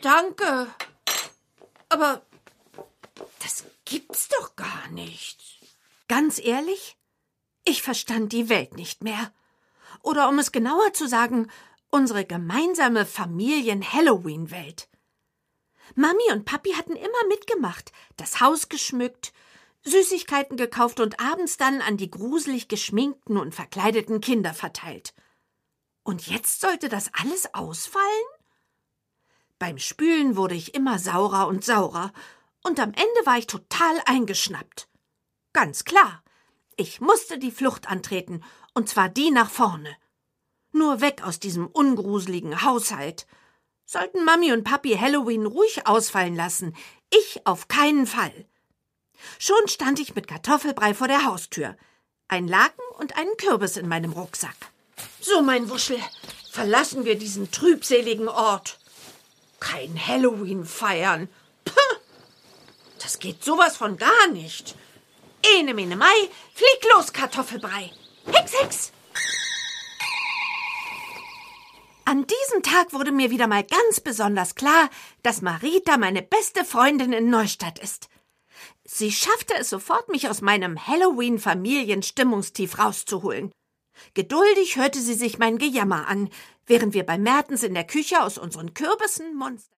Danke. Aber das gibt's doch gar nicht. Ganz ehrlich, ich verstand die Welt nicht mehr. Oder um es genauer zu sagen, unsere gemeinsame Familien-Halloween-Welt. Mami und Papi hatten immer mitgemacht, das Haus geschmückt, Süßigkeiten gekauft und abends dann an die gruselig geschminkten und verkleideten Kinder verteilt. Und jetzt sollte das alles ausfallen? Beim Spülen wurde ich immer saurer und saurer, und am Ende war ich total eingeschnappt. Ganz klar, ich musste die Flucht antreten, und zwar die nach vorne. Nur weg aus diesem ungruseligen Haushalt. Sollten Mami und Papi Halloween ruhig ausfallen lassen, ich auf keinen Fall. Schon stand ich mit Kartoffelbrei vor der Haustür, ein Laken und einen Kürbis in meinem Rucksack. So, mein Wuschel, verlassen wir diesen trübseligen Ort. Kein Halloween feiern. Puh, das geht sowas von gar nicht. Ene, mene, Mai, flieg los, Kartoffelbrei. Hex, hex! An diesem Tag wurde mir wieder mal ganz besonders klar, dass Marita meine beste Freundin in Neustadt ist. Sie schaffte es sofort, mich aus meinem Halloween-Familienstimmungstief rauszuholen. Geduldig hörte sie sich mein Gejammer an, während wir bei Mertens in der Küche aus unseren Kürbissen Monster